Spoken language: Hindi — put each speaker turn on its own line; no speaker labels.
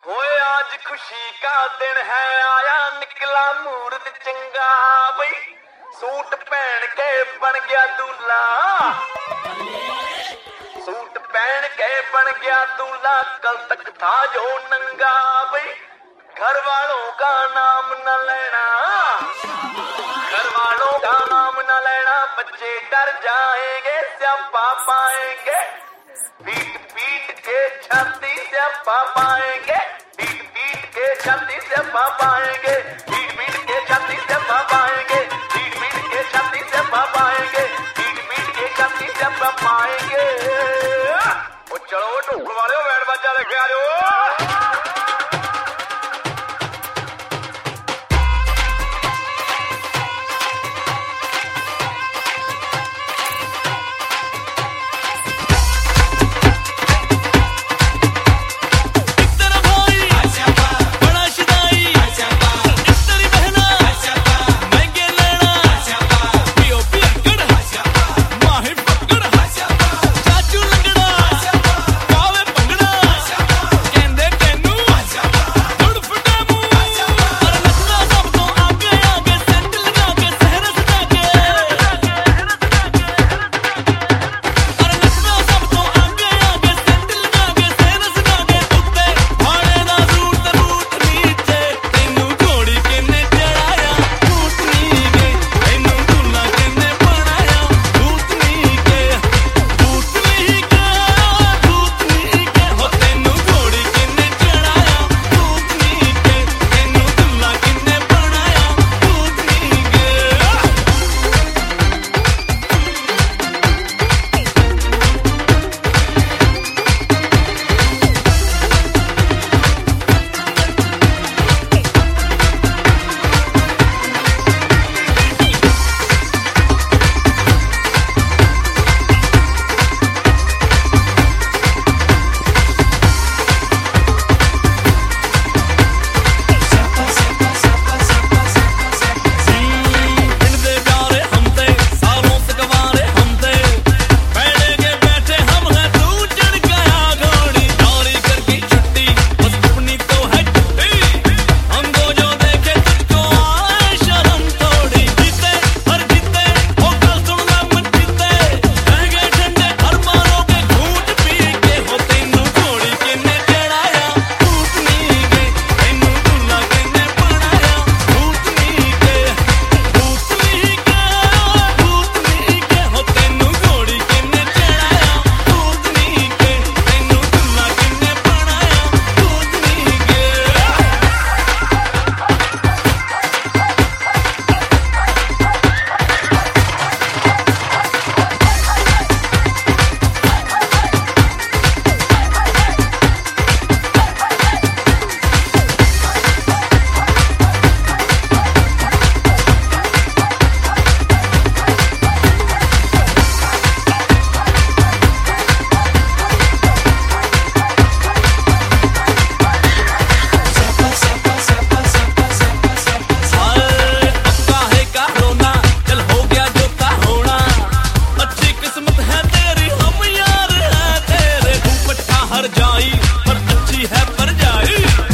होए आज खुशी का दिन है, आया निकला मूर्त चंगा बई, सूट पहन के बन गया दूल्हा, सूट पहन के बन गया दूल्हा, कल तक था जो नंगा बई, घर वालों का नाम न लेना, घर वालों का नाम न लेना, बच्चे डर जाएंगे स्यापा पाएंगे, पीट पीट के छाती से पाएंगे, पीट पीट के छाती से पाएंगे, पीट पीट के छाती से पाएंगे, पीट पीट के छाती से पाएंगे, पीट पीट के छाती से पाएंगे। ओ चलो ढोल वाले बैंड बाजा लेके आ जाओ। पर अच्छी है पर जाई।